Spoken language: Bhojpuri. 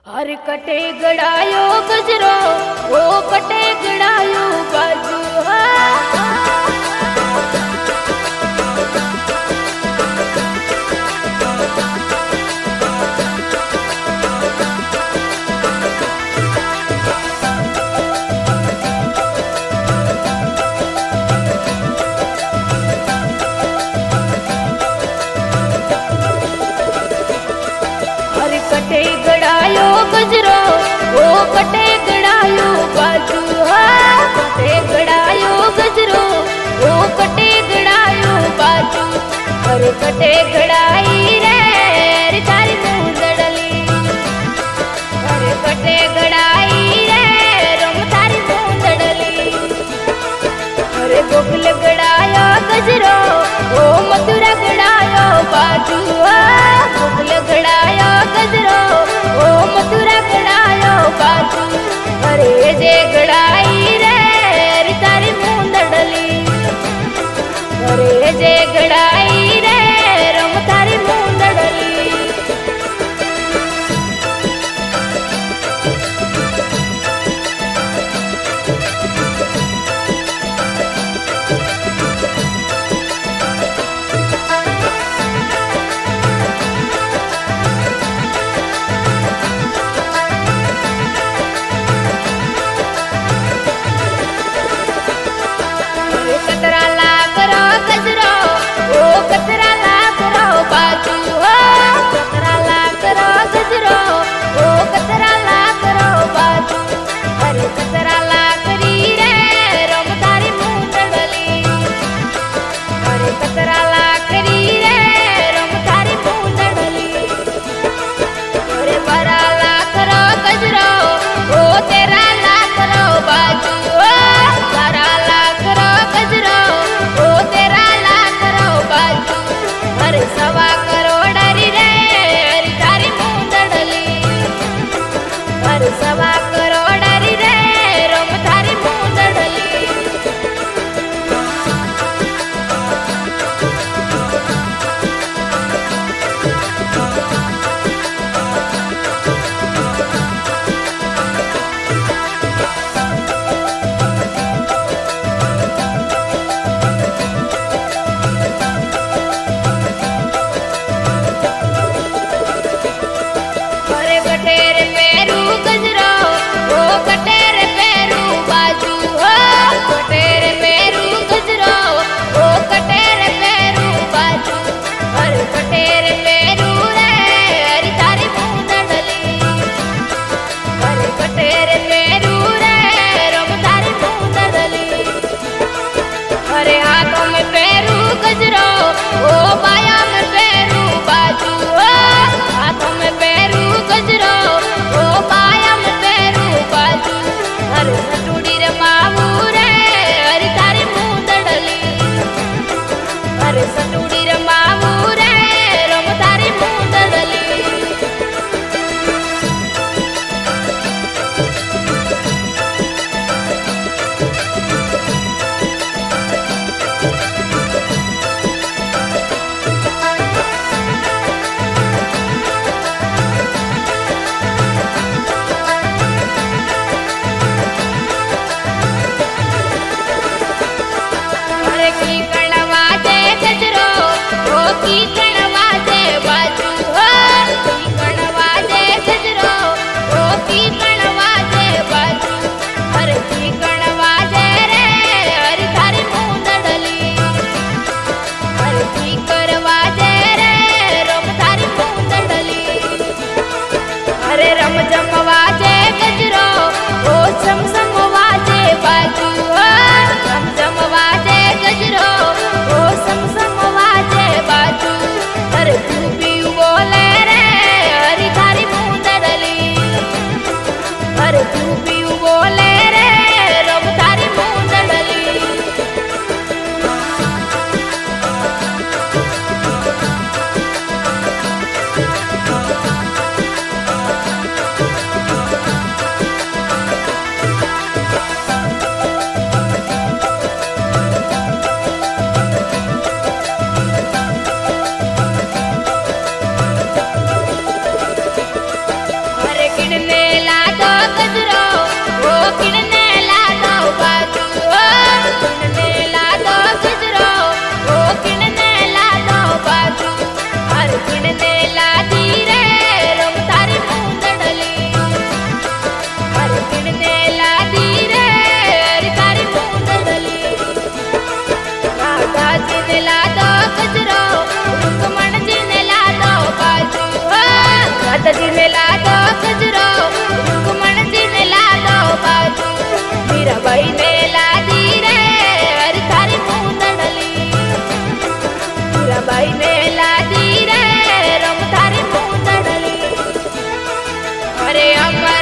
हर कटे गड़ायो गजरो ओ कटे गड़ायो बाजू हर कटे गड़ायो गजरो ओ कटे गड़ायो बाजू कटे गड़ायो गजरो ओ कटे गड़ायो बाजू हर कटे गड़ाई रे तारी मुंदड़ली हर कटे गड़ाई रे रोम तारी मुंदड़ली हर गोकुल गड़ायो गजरो ओ मथुरा गड़ायो बाजू गोकुल गड़ायो गजरो ओ मथुरा गड़ायो बाजू अरे जे गड़ाई रे तारी मुंदड़ली अरे जे गड़ाई रे रोम तारी मुंदड़ली कतरा ला करो गजरो ओ कतरा ला करो बाजू कतरा ला करो गजरो ओ कतरा ला करो बाजू अरे कतरा ला करी रे रोम तारी मुंदड़ली अरे कतरा ला करी रे रोम तारी मुंदड़ली अरे बरा ला करो गजरो ओ तेरा ला करो बाजू बरा ला करो गजरो ओ तेरा ला करो बाजू अरे सवा करोड़री रे अरे तारी मुंदड़ली अरे सवा करोड़री रे रोम तारी मुंदड़ली अरे कटेर पेरू गजरो ओ कटेर पेरू बाजू कटेर पेरू गजरो ओ कटेर पेरू बाजू अरे कटेर पेरू रे अरे तारी मुंदड़ली अरे कटेर पेरू रे रोम तारी मुंदड़ली अरे हाथों में पेरू गजरो ओ बाया में पेरू बाजू हाथों में पेरू गजरो ओ बाया में पेरू बाजू अरे अमर